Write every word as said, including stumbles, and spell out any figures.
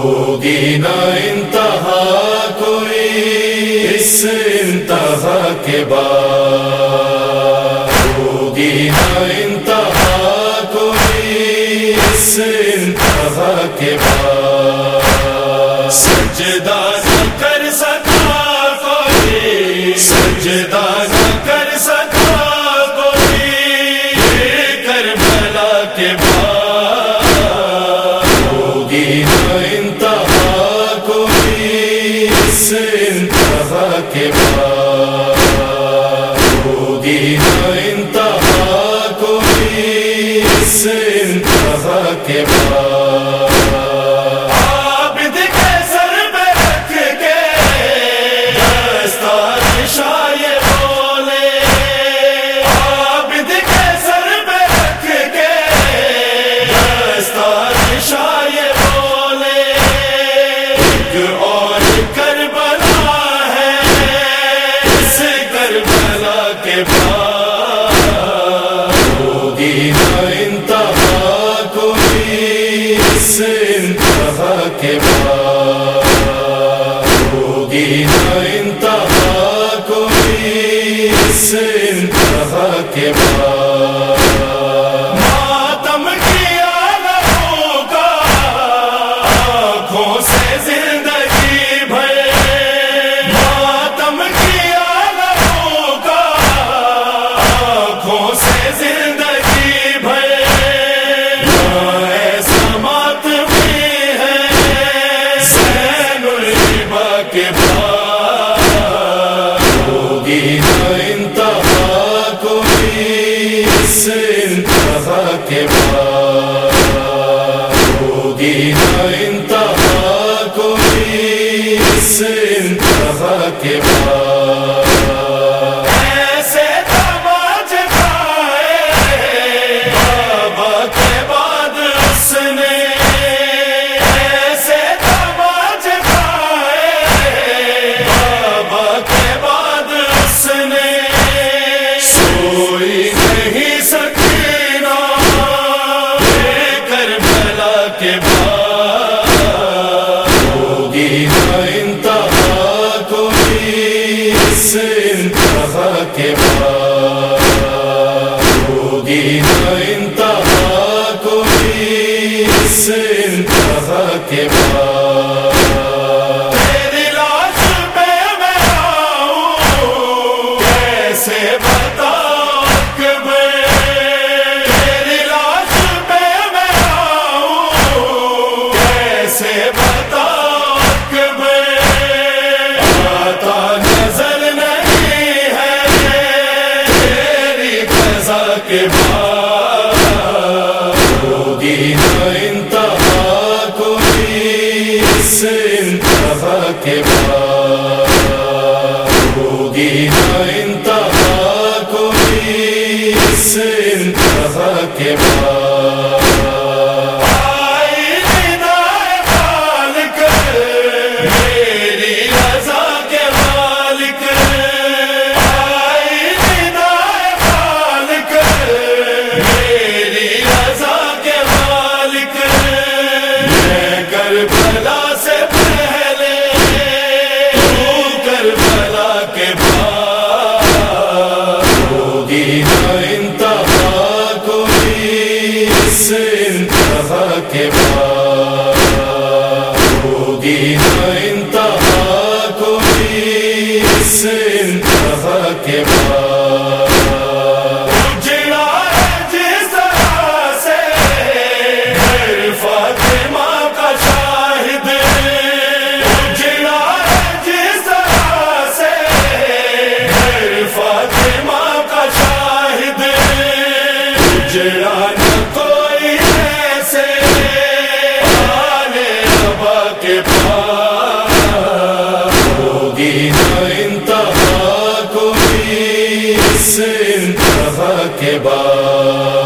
ہوگی نہ انتہا کوئی اس انتہا کے بعد، ہوگی نہ انتہا کوئی اس انتہا کے بعد، سجدہ نہ کر سکا کوئی، سجدہ نہ کر سکا کوئی کربلا کے بعد، ہوگی نہ انتہا کوئی اس انتہا کے بعد، ہوگی نہ انتہا کوئی اس انتہا کے بعد۔ عابد کے سر پہ رکھ کے دستار شایع بولے، عابد کے سر پہ رکھ کے دستار شایع بولے، ایک اور کربلا ہے اس کربلا کے بعد، ہوگی نہ انتہا کوئی اس انتہا کے بعد، ہوگی نہ انتہا کوئی اس انتہا کے بعد۔ ماتم کیا لبوں کا آنکھوں سے زندگی بھر، ماتم کیا لبوں کا آنکھوں سے زندگی بھر، ایسا ماتم ہے زین العبا کے بعد، ہوگی نہ انتہا کوئی اس انتہا کے بعد، ہوگی نہ انتہا کوئی اس انتہا کے بعد۔ ایسے تماچ کھائے بابا کے بعد اس نے، ایسے تماچ کھائے بابا کے بعد اس نے، سوئی نہیں سکینہ کربلا کے بعد، ہوگی نہ انتہا کوئی اس انتہا کے بعد، ہوگی نہ انتہا کوئی اس انتہا کے بعد۔ تیری لاش پہ میں آؤں کیسے بتاؤں اکبر، تیری لاش پہ میں آؤں کیسے بتاؤں اکبر، آتا نظر نہیں ہے تیری قضا کے بعد، ہوگی نہ انتہا کوئی اس انتہا کے بعد، ہوگی نہ انتہا کوئی اس انتہا کے بعد۔ آئی ندائے خالق میری رضا کے مالک، آئی ندائے خالق میری رضا کے مالک، میں کربلا سے پہلے تو کربلا کے بعد، ہوگی نہ انتہا کوئی اس انتہا کے بعد، ہوگی نہ انتہا کوئی اس انتہا کے بعد۔ اجڑا ہے جس طرح سے گھر فاطمہ کا شاہد، اجڑا ہے جس طرح سے گھر فاطمہ کا شاہد، اجڑا نہ کوئی ایسے آل ابا کے بعد، ہوگی نہ انتہا کوئی اس انتہا کے بعد۔